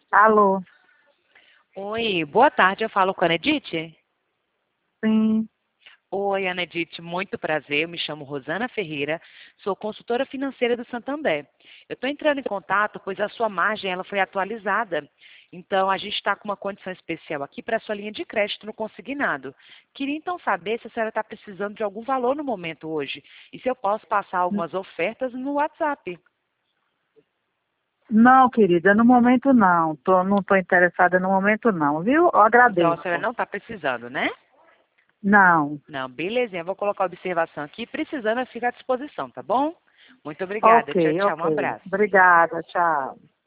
Alô? Oi, boa tarde, eu falo com a Anedite. Sim. Oi, Anedite, muito prazer, eu me chamo Rosana Ferreira, sou consultora financeira do Santander. Eu estou entrando em contato, pois a sua margem ela foi atualizada, então a gente está com uma condição especial aqui para a sua linha de crédito no consignado. Queria então saber se a senhora está precisando de algum valor no momento hoje, e se eu posso passar algumas ofertas no WhatsApp. Não, querida, no momento não. Não tô interessada no momento não, viu? Eu Então a senhora agradeço. não está precisando, né? Não. Não, belezinha. Vou colocar a observação aqui. Precisando, eu fico à disposição, tá bom? Muito obrigada. Ok, Tchau, tchau. ok. Um abraço. Obrigada, tchau.